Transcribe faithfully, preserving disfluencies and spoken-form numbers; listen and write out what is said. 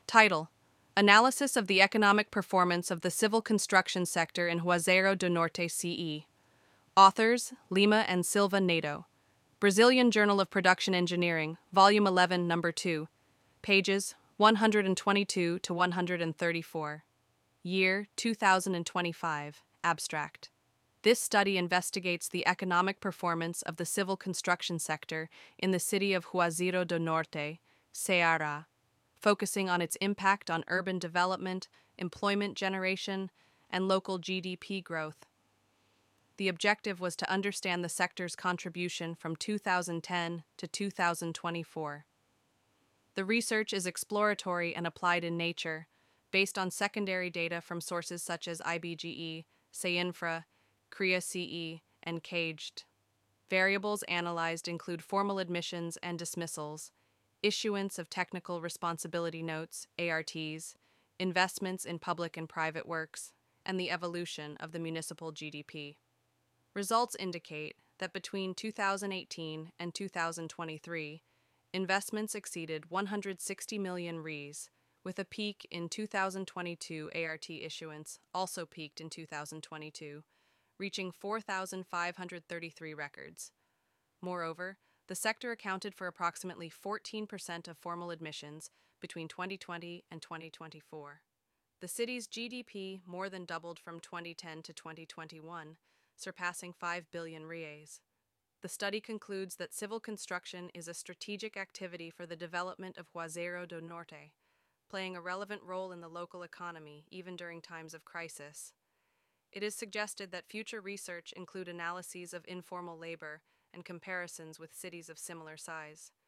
Title: Analysis of the Economic Performance of the Civil Construction Sector in Juazeiro do Norte C E. Authors: Lima and Silva Nato. Brazilian Journal of Production Engineering, Volume eleven, Number two. Pages one hundred twenty-two to one hundred thirty-four. Year two thousand twenty-five. Abstract. This study investigates the economic performance of the civil construction sector in the city of Juazeiro do Norte, Ceará, focusing on its impact on urban development, employment generation, and local G D P growth. The objective was to understand the sector's contribution from two thousand ten to two thousand twenty-four. The research is exploratory and applied in nature, based on secondary data from sources such as I B G E, CEINFRA, C R E A C E, and CAGED. Variables analyzed include formal admissions and dismissals, issuance of technical responsibility notes, A R Ts, investments in public and private works, and the evolution of the municipal G D P. Results indicate that between two thousand eighteen and two thousand twenty-three, investments exceeded one hundred sixty million reais, with a peak in two thousand twenty-two. A R T issuance also peaked in two thousand twenty-two, reaching four thousand five hundred thirty-three records. Moreover, the sector accounted for approximately fourteen percent of formal admissions between twenty twenty and twenty twenty-four. The city's G D P more than doubled from twenty ten to twenty twenty-one, surpassing five billion reais. The study concludes that civil construction is a strategic activity for the development of Juazeiro do Norte, playing a relevant role in the local economy even during times of crisis. It is suggested that future research include analyses of informal labor and comparisons with cities of similar size.